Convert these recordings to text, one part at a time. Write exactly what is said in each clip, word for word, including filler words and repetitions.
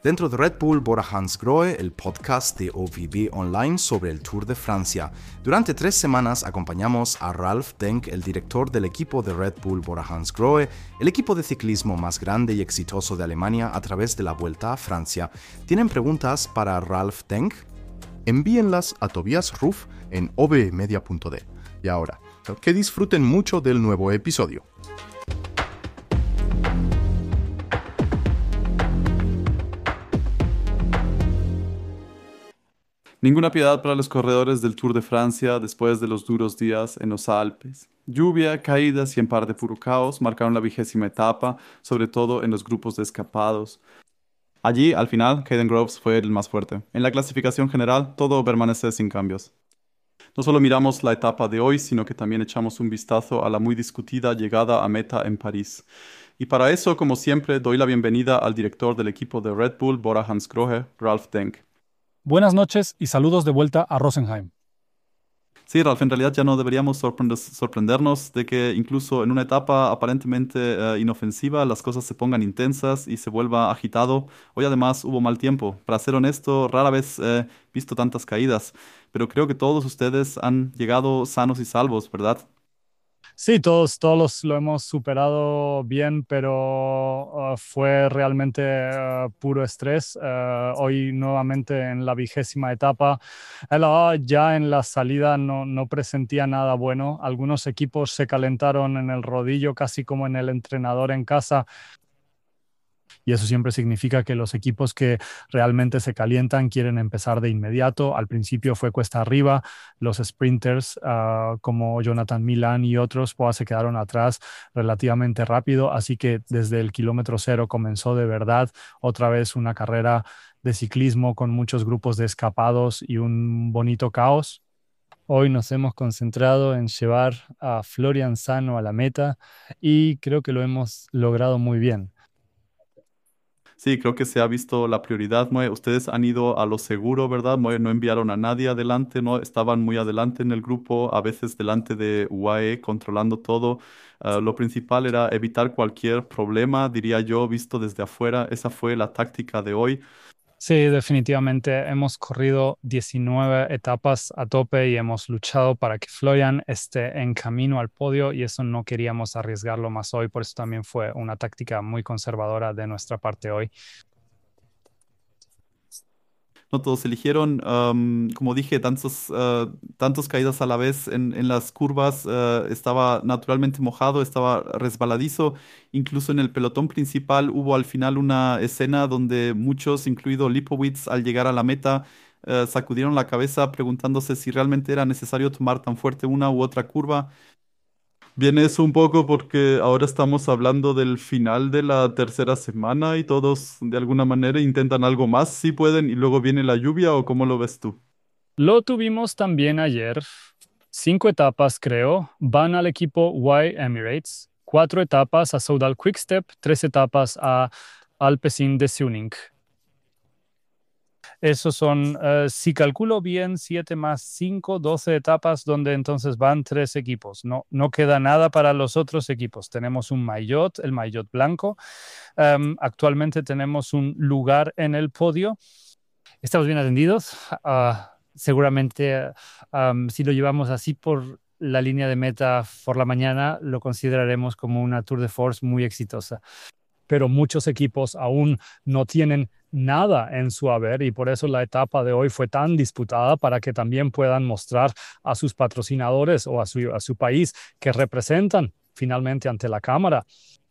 dentro de Red Bull Bora-Hansgrohe, el podcast de O V B Online sobre el Tour de Francia. Durante tres semanas acompañamos a Ralf Denk, el director del equipo de Red Bull Bora-Hansgrohe, el equipo de ciclismo más grande y exitoso de Alemania a través de la Vuelta a Francia. ¿Tienen preguntas para Ralf Denk? Envíenlas a Tobias Ruf en o v media punto d. Y ahora, que disfruten mucho del nuevo episodio. Ninguna piedad para los corredores del Tour de Francia después de los duros días en los Alpes. Lluvia, caídas y en parte puro caos marcaron la vigésima etapa, sobre todo en los grupos de escapados. Allí, al final, Caden Groves fue el más fuerte. En la clasificación general, todo permanece sin cambios. No solo miramos la etapa de hoy, sino que también echamos un vistazo a la muy discutida llegada a meta en París. Y para eso, como siempre, doy la bienvenida al director del equipo de Red Bull Bora-Hansgrohe, Ralf Denk. Buenas noches y saludos de vuelta a Rosenheim. Sí, Ralf, en realidad ya no deberíamos sorprende- sorprendernos de que incluso en una etapa aparentemente eh, inofensiva las cosas se pongan intensas y se vuelva agitado. Hoy además hubo mal tiempo. Para ser honesto, rara vez he visto tantas caídas, pero creo que todos ustedes han llegado sanos y salvos, ¿verdad? Sí, todos, todos lo hemos superado bien, pero uh, fue realmente uh, puro estrés. Uh, hoy nuevamente en la vigésima etapa, el A A ya en la salida no, no presentía nada bueno. Algunos equipos se calentaron en el rodillo, casi como en el entrenador en casa. Y eso siempre significa que los equipos que realmente se calientan quieren empezar de inmediato. Al principio fue cuesta arriba. Los sprinters uh, como Jonathan Milan y otros pues, se quedaron atrás relativamente rápido. Así que desde el kilómetro cero comenzó de verdad otra vez una carrera de ciclismo con muchos grupos de escapados y un bonito caos. Hoy nos hemos concentrado en llevar a Florian sano a la meta y creo que lo hemos logrado muy bien. Sí, creo que se ha visto la prioridad, ¿no? Ustedes han ido a lo seguro, ¿verdad? No, no enviaron a nadie adelante, ¿no? Estaban muy adelante en el grupo, a veces delante de U A E, controlando todo. Ah, lo principal era evitar cualquier problema, diría yo, visto desde afuera. Esa fue la táctica de hoy. Sí, definitivamente hemos corrido diecinueve etapas a tope y hemos luchado para que Florian esté en camino al podio y eso no queríamos arriesgarlo más hoy, por eso también fue una táctica muy conservadora de nuestra parte hoy. No todos eligieron, am, como dije, tantos, ah, tantos caídas a la vez en, en las curvas. Ah, estaba naturalmente mojado, estaba resbaladizo. Incluso en el pelotón principal hubo al final una escena donde muchos, incluido Lipowitz, al llegar a la meta, ah, sacudieron la cabeza preguntándose si realmente era necesario tomar tan fuerte una u otra curva. Viene eso un poco porque ahora estamos hablando del final de la tercera semana y todos de alguna manera intentan algo más si pueden y luego viene la lluvia o cómo lo ves tú. Lo tuvimos también ayer, cinco etapas creo, van al equipo Y Emirates, cuatro etapas a Soudal Quickstep, tres etapas a Alpecin Deceuninck. Esos son, eh, si calculo bien, siete más cinco, doce etapas donde entonces van tres equipos. No, no queda nada para los otros equipos. Tenemos un maillot, el maillot blanco. Um, actualmente tenemos un lugar en el podio. Estamos bien atendidos. Uh, seguramente, um, si lo llevamos así por la línea de meta por la mañana, lo consideraremos como una Tour de Force muy exitosa. Pero muchos equipos aún no tienen nada en su haber y por eso la etapa de hoy fue tan disputada para que también puedan mostrar a sus patrocinadores o a su, a su país que representan finalmente ante la cámara.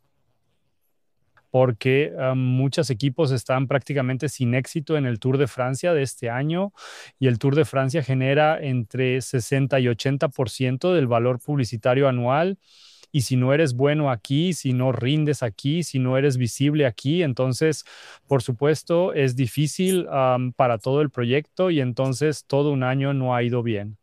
Porque um, muchos equipos están prácticamente sin éxito en el Tour de Francia de este año y el Tour de Francia genera entre sesenta y ochenta por ciento del valor publicitario anual. Y si no eres bueno aquí, si no rindes aquí, si no eres visible aquí, entonces, por supuesto, es difícil um, para todo el proyecto y entonces todo un año no ha ido bien.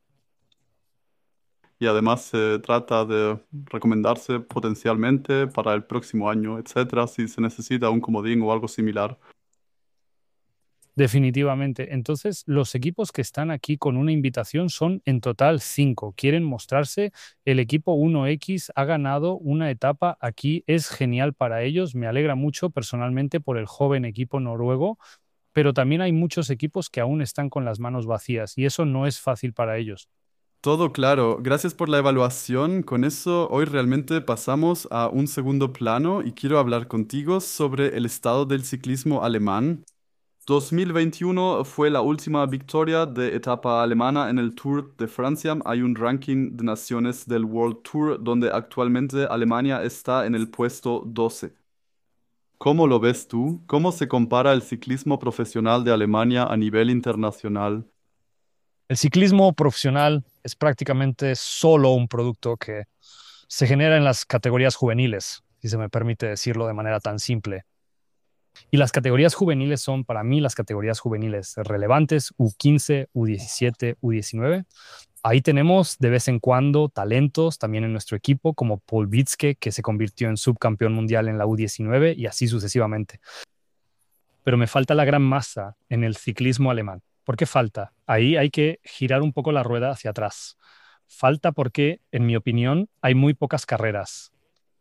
Y además se trata de recomendarse potencialmente para el próximo año, etcétera, si se necesita un comodín o algo similar. Definitivamente. Entonces, los equipos que están aquí con una invitación son en total cinco. Quieren mostrarse. El equipo uno equis ha ganado una etapa aquí. Es genial para ellos. Me alegra mucho personalmente por el joven equipo noruego, pero también hay muchos equipos que aún están con las manos vacías y eso no es fácil para ellos. Todo claro. Gracias por la evaluación. Con eso, hoy realmente pasamos a un segundo plano y quiero hablar contigo sobre el estado del ciclismo alemán. dos mil veintiuno fue la última victoria de etapa alemana en el Tour de Francia. Hay un ranking de naciones del World Tour donde actualmente Alemania está en el puesto doce. ¿Cómo lo ves tú? ¿Cómo se compara el ciclismo profesional de Alemania a nivel internacional? El ciclismo profesional es prácticamente solo un producto que se genera en las categorías juveniles, si se me permite decirlo de manera tan simple. Y las categorías juveniles son, para mí, las categorías juveniles relevantes, u quince, u diecisiete, u diecinueve. Ahí tenemos de vez en cuando talentos también en nuestro equipo, como Paul Witzke, que se convirtió en subcampeón mundial en la u diecinueve y así sucesivamente. Pero me falta la gran masa en el ciclismo alemán. ¿Por qué falta? Ahí hay que girar un poco la rueda hacia atrás. Falta porque, en mi opinión, hay muy pocas carreras.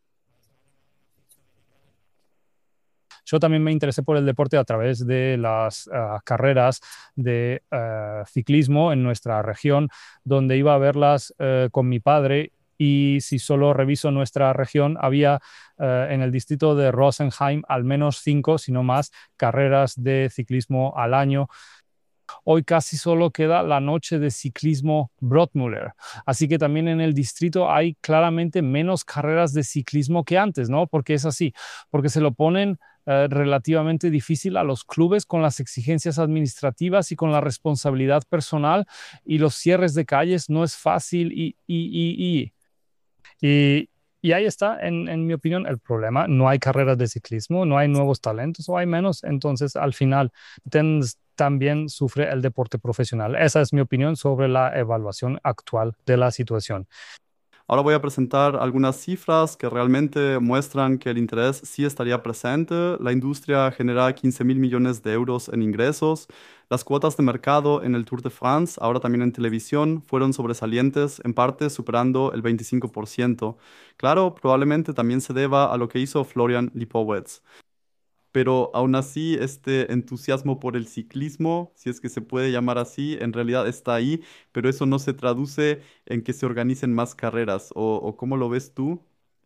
Yo también me interesé por el deporte a través de las uh, carreras de uh, ciclismo en nuestra región, donde iba a verlas uh, con mi padre. Y si solo reviso nuestra región, había uh, en el distrito de Rosenheim al menos cinco, si no más, carreras de ciclismo al año. Hoy casi solo queda la noche de ciclismo Brottmüller. Así que también en el distrito hay claramente menos carreras de ciclismo que antes, ¿no? Porque es así, porque se lo ponen eh, relativamente difícil a los clubes con las exigencias administrativas y con la responsabilidad personal y los cierres de calles no es fácil y, y, y, y, y y ahí está, en, en mi opinión, el problema. No hay carreras de ciclismo, no hay nuevos talentos o hay menos. Entonces, al final, ten, también sufre el deporte profesional. Esa es mi opinión sobre la evaluación actual de la situación. Ahora voy a presentar algunas cifras que realmente muestran que el interés sí estaría presente. La industria genera quince mil millones de euros en ingresos. Las cuotas de mercado en el Tour de France, ahora también en televisión, fueron sobresalientes, en parte superando el veinticinco por ciento. Claro, probablemente también se deba a lo que hizo Florian Lipowitz. Pero aún así este entusiasmo por el ciclismo, si es que se puede llamar así, en realidad está ahí, pero eso no se traduce en que se organicen más carreras. ¿O, o cómo lo ves tú?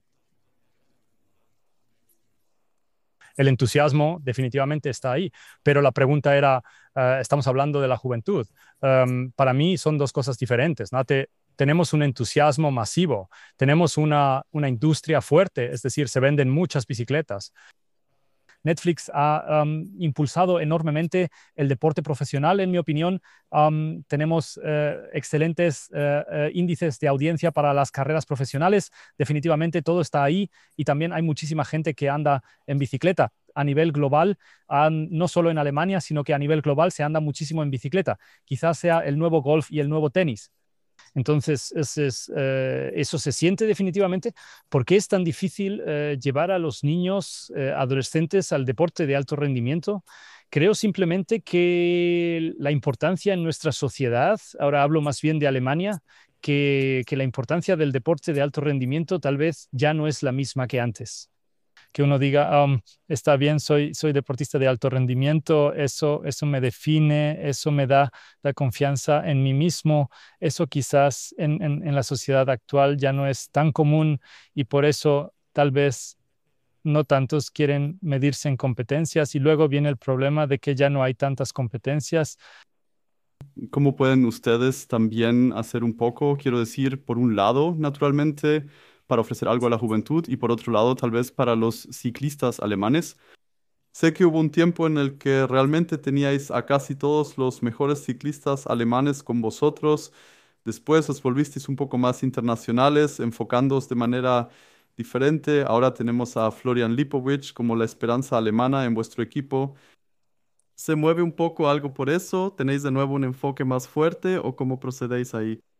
El entusiasmo definitivamente está ahí, pero la pregunta era, uh, estamos hablando de la juventud. Um, para mí son dos cosas diferentes, ¿no? Te, tenemos un entusiasmo masivo, tenemos una, una industria fuerte, es decir, se venden muchas bicicletas. Netflix ha um, impulsado enormemente el deporte profesional, en mi opinión. Um, tenemos uh, excelentes uh, uh, índices de audiencia para las carreras profesionales. Definitivamente todo está ahí y también hay muchísima gente que anda en bicicleta. A nivel global, um, no solo en Alemania, sino que a nivel global se anda muchísimo en bicicleta. Quizás sea el nuevo golf y el nuevo tenis. Entonces, es, es, eh, eso se siente definitivamente. ¿Por qué es tan difícil eh, llevar a los niños, eh, adolescentes al deporte de alto rendimiento? Creo simplemente que la importancia en nuestra sociedad, ahora hablo más bien de Alemania, que, que la importancia del deporte de alto rendimiento tal vez ya no es la misma que antes. Que uno diga, um, está bien, soy, soy deportista de alto rendimiento, eso, eso me define, eso me da la confianza en mí mismo, eso quizás en, en, en la sociedad actual ya no es tan común y por eso tal vez no tantos quieren medirse en competencias y luego viene el problema de que ya no hay tantas competencias. ¿Cómo pueden ustedes también hacer un poco? Quiero decir, por un lado, naturalmente, para ofrecer algo a la juventud y por otro lado, tal vez para los ciclistas alemanes. Sé que hubo un tiempo en el que realmente teníais a casi todos los mejores ciclistas alemanes con vosotros. Después os volvisteis un poco más internacionales, enfocándoos de manera diferente. Ahora tenemos a Florian Lipowitz como la esperanza alemana en vuestro equipo. ¿Se mueve un poco algo por eso? ¿Tenéis de nuevo un enfoque más fuerte o cómo procedéis ahí?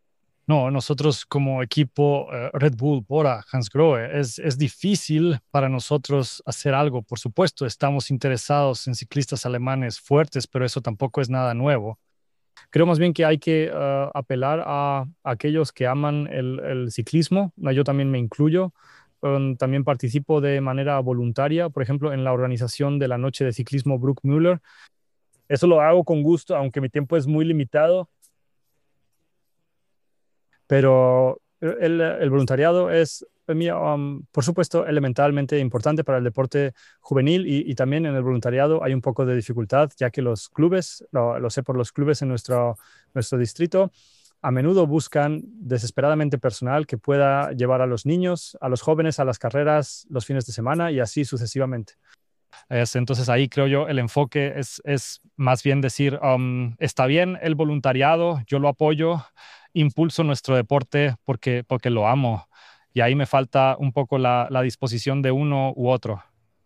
No, nosotros como equipo eh, Red Bull, Bora, Hansgrohe, es, es difícil para nosotros hacer algo. Por supuesto, estamos interesados en ciclistas alemanes fuertes, pero eso tampoco es nada nuevo. Creo más bien que hay que eh, apelar a, a aquellos que aman el, el ciclismo. No, yo también me incluyo. Um, también participo de manera voluntaria, por ejemplo, en la organización de la noche de ciclismo Bruckmüller. Eso lo hago con gusto, aunque mi tiempo es muy limitado, pero el, el voluntariado es, eh, mira, um, por supuesto, elementalmente importante para el deporte juvenil y, y también en el voluntariado hay un poco de dificultad, ya que los clubes, lo, lo sé por los clubes en nuestro, nuestro distrito, a menudo buscan desesperadamente personal que pueda llevar a los niños, a los jóvenes a las carreras los fines de semana y así sucesivamente. Es, entonces ahí creo yo el enfoque es, es más bien decir, um, está bien el voluntariado, yo lo apoyo, impulso nuestro deporte porque, porque lo amo. Y ahí me falta un poco la, la disposición de uno u otro.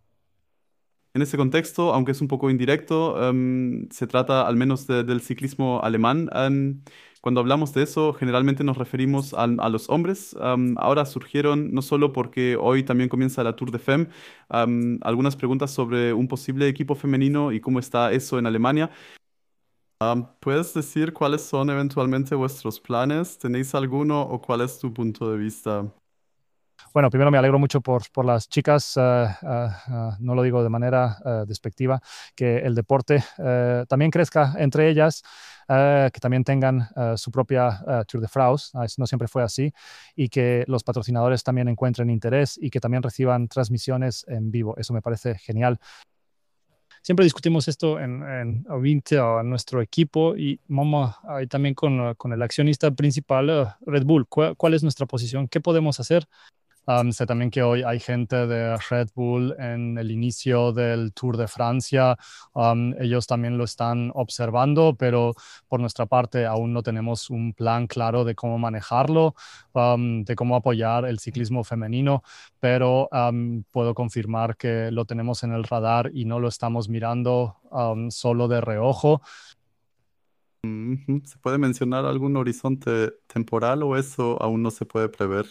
En ese contexto, aunque es un poco indirecto, em, se trata al menos de- del ciclismo alemán. Em, cuando hablamos de eso, generalmente nos referimos a, a los hombres. Em, ahora surgieron, no solo porque hoy también comienza la Tour de Femme, em, algunas preguntas sobre un posible equipo femenino y cómo está eso en Alemania. Em, ¿puedes decir cuáles son eventualmente vuestros planes? ¿Tenéis alguno o cuál es tu punto de vista? Bueno, primero me alegro mucho por, por las chicas, uh, uh, uh, no lo digo de manera uh, despectiva, que el deporte uh, también crezca entre ellas, uh, que también tengan uh, su propia uh, Tour de France, uh, no siempre fue así, y que los patrocinadores también encuentren interés y que también reciban transmisiones en vivo. Eso me parece genial. Siempre discutimos esto en, en Ovinte o en nuestro equipo y vamos ahí también con, uh, con el accionista principal, uh, Red Bull. ¿Cuál, ¿Cuál es nuestra posición? ¿Qué podemos hacer? Um, sé también que hoy hay gente de Red Bull en el inicio del Tour de Francia. Um, ellos también lo están observando, pero por nuestra parte aún no tenemos un plan claro de cómo manejarlo, um, de cómo apoyar el ciclismo femenino, pero um, puedo confirmar que lo tenemos en el radar y no lo estamos mirando um, solo de reojo. Ujú. ¿Se puede mencionar algún horizonte temporal o eso aún no se puede prever?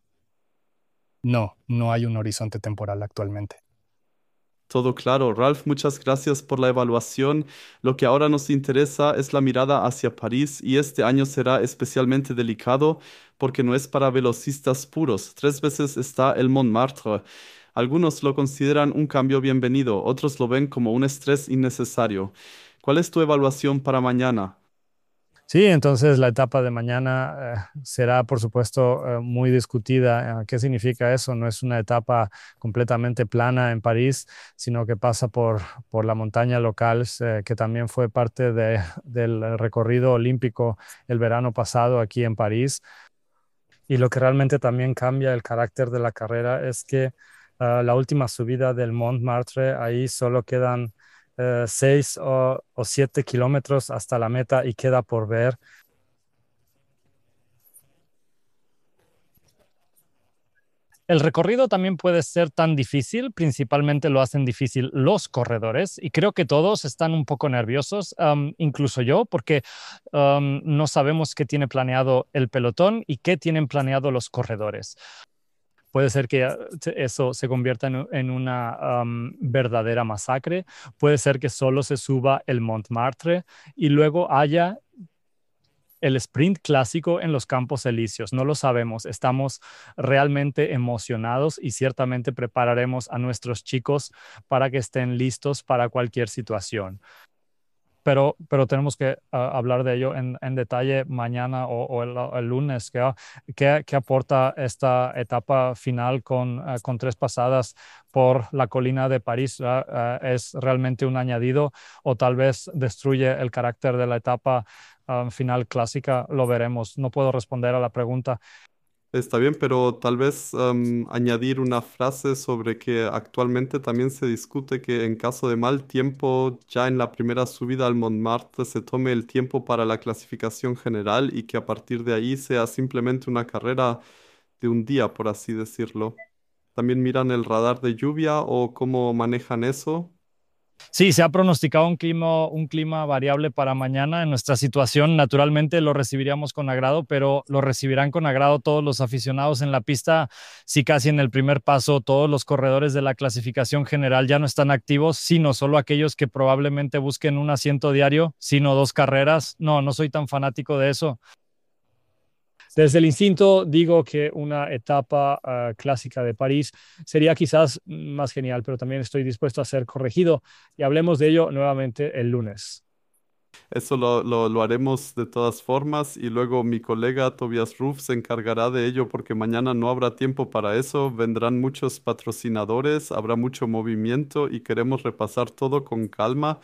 No, no hay un horizonte temporal actualmente. Todo claro. Ralph, muchas gracias por la evaluación. Lo que ahora nos interesa es la mirada hacia París y este año será especialmente delicado porque no es para velocistas puros. Tres veces está el Montmartre. Algunos lo consideran un cambio bienvenido, otros lo ven como un estrés innecesario. ¿Cuál es tu evaluación para mañana? Sí, entonces la etapa de mañana eh, será, por supuesto, eh, muy discutida. Eh, ¿Qué significa eso? No es una etapa completamente plana en París, sino que pasa por, por la montaña local, eh, que también fue parte de- del recorrido olímpico el verano pasado aquí en París. Y lo que realmente también cambia el carácter de la carrera es que ah, la última subida del Montmartre, ahí solo quedan eh, seis o, o siete kilómetros hasta la meta y queda por ver. El recorrido también puede ser tan difícil, principalmente lo hacen difícil los corredores y creo que todos están un poco nerviosos, um, incluso yo, porque um, no sabemos qué tiene planeado el pelotón y qué tienen planeado los corredores. Puede ser que uh, eso se convierta en, en una um, verdadera masacre, puede ser que solo se suba el Montmartre y luego haya el sprint clásico en los Campos Elíseos. No lo sabemos. Estamos realmente emocionados y ciertamente prepararemos a nuestros chicos para que estén listos para cualquier situación. Pero, pero tenemos que uh, hablar de ello en, en detalle mañana o, o el, el, lunes. ¿Qué, qué, qué aporta esta etapa final con, uh, con tres pasadas por la colina de París? Uh, uh, ¿Es realmente un añadido o tal vez destruye el carácter de la etapa uh, final clásica? Lo veremos. No puedo responder a la pregunta. Está bien, pero tal vez am, añadir una frase sobre que actualmente también se discute que en caso de mal tiempo, ya en la primera subida al Montmartre se tome el tiempo para la clasificación general y que a partir de ahí sea simplemente una carrera de un día, por así decirlo. ¿También miran el radar de lluvia o cómo manejan eso? Sí, se ha pronosticado un clima, un clima variable para mañana. En nuestra situación, naturalmente lo recibiríamos con agrado, pero lo recibirán con agrado todos los aficionados en la pista. Si casi en el primer paso todos los corredores de la clasificación general ya no están activos, sino solo aquellos que probablemente busquen un asiento diario, sino dos carreras. No, no soy tan fanático de eso. Desde el instinto digo que una etapa uh, clásica de París sería quizás más genial, pero también estoy dispuesto a ser corregido y hablemos de ello nuevamente el lunes. Eso lo, lo, lo haremos de todas formas y luego mi colega Tobias Ruf se encargará de ello porque mañana no habrá tiempo para eso, vendrán muchos patrocinadores, habrá mucho movimiento y queremos repasar todo con calma.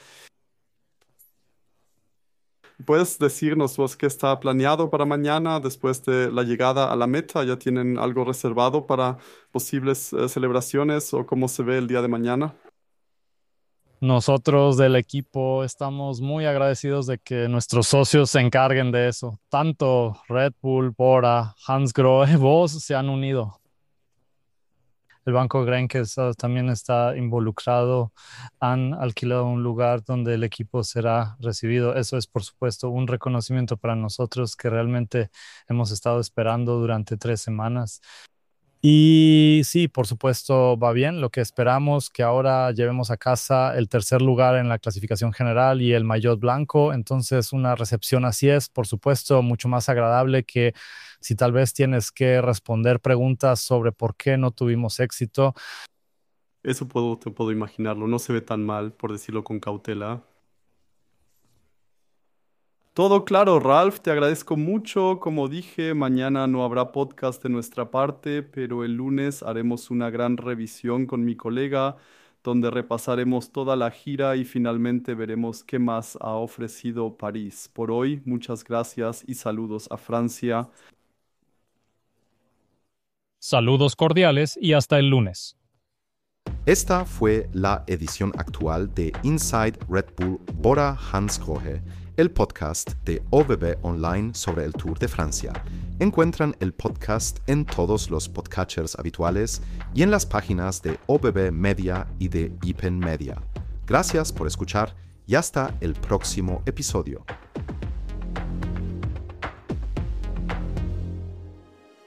¿Puedes decirnos vos qué está planeado para mañana después de la llegada a la meta? ¿Ya tienen algo reservado para posibles eh, celebraciones o cómo se ve el día de mañana? Nosotros del equipo estamos muy agradecidos de que nuestros socios se encarguen de eso. Tanto Red Bull, Bora, Hansgrohe, vos se han unido. El Banco Grenke también está involucrado, han alquilado un lugar donde el equipo será recibido. Eso es, por supuesto, un reconocimiento para nosotros que realmente hemos estado esperando durante tres semanas. Y sí, por supuesto, va bien. Lo que esperamos que ahora llevemos a casa el tercer lugar en la clasificación general y el maillot blanco. Entonces, una recepción así es, por supuesto, mucho más agradable que si tal vez tienes que responder preguntas sobre por qué no tuvimos éxito. Eso puedo, te puedo imaginarlo. No se ve tan mal, por decirlo con cautela. Todo claro, Ralph, te agradezco mucho. Como dije, mañana no habrá podcast de nuestra parte, pero el lunes haremos una gran revisión con mi colega, donde repasaremos toda la gira y finalmente veremos qué más ha ofrecido París. Por hoy, muchas gracias y saludos a Francia. Saludos cordiales y hasta el lunes. Esta fue la edición actual de Inside Red Bull Bora Hansgrohe, el podcast de O B B Online sobre el Tour de Francia. Encuentran el podcast en todos los podcatchers habituales y en las páginas de O B B Media y de Ipen Media. Gracias por escuchar y hasta el próximo episodio.